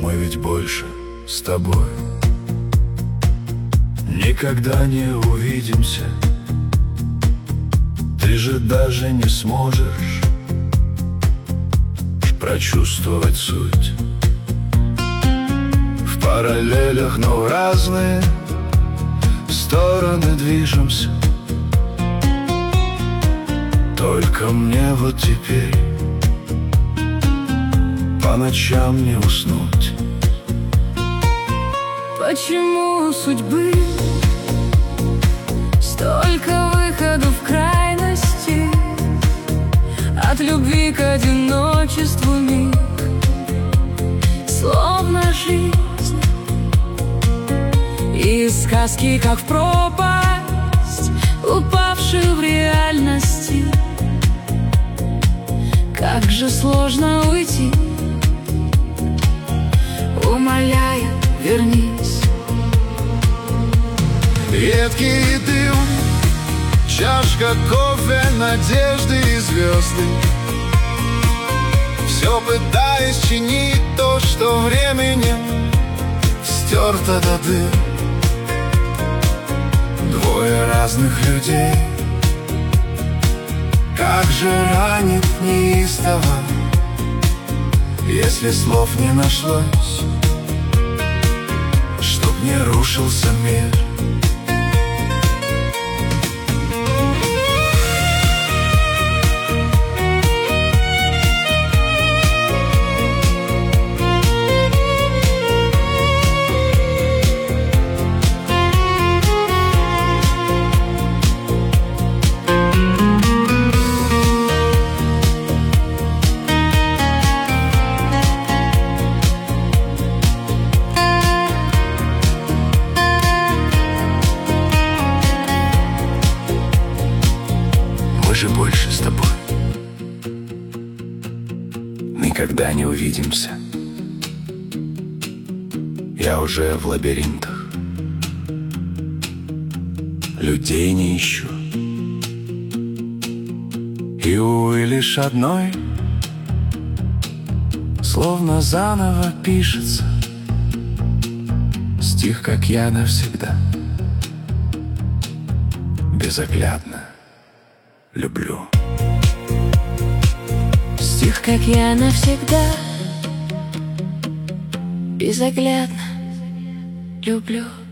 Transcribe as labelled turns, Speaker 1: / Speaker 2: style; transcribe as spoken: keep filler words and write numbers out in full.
Speaker 1: Мы ведь больше с тобой никогда не увидимся. Ты же даже не сможешь прочувствовать суть. В параллелях, но в разные стороны движемся. Только мне вот теперь по ночам не уснуть.
Speaker 2: Почему у судьбы столько выходов в крайности? От любви к одиночеству миг, словно жизнь. Из сказки, как в пропасть, упавшую в реальности. Как же сложно уйти. Умоляю, вернись.
Speaker 1: Едкий дым, чашка кофе, надежды и звезды. Все пытаясь чинить то, что временем стерто до дыр. Двое разных людей. Как же ранит неистово, если слов не нашлось, чтоб не рушился мир. Мы же больше с тобой никогда не увидимся. Я уже в лабиринтах, людей не ищу. И, увы, лишь одной словно заново пишется стих, как я навсегда безоглядно люблю.
Speaker 2: Стих, как я навсегда безоглядно люблю.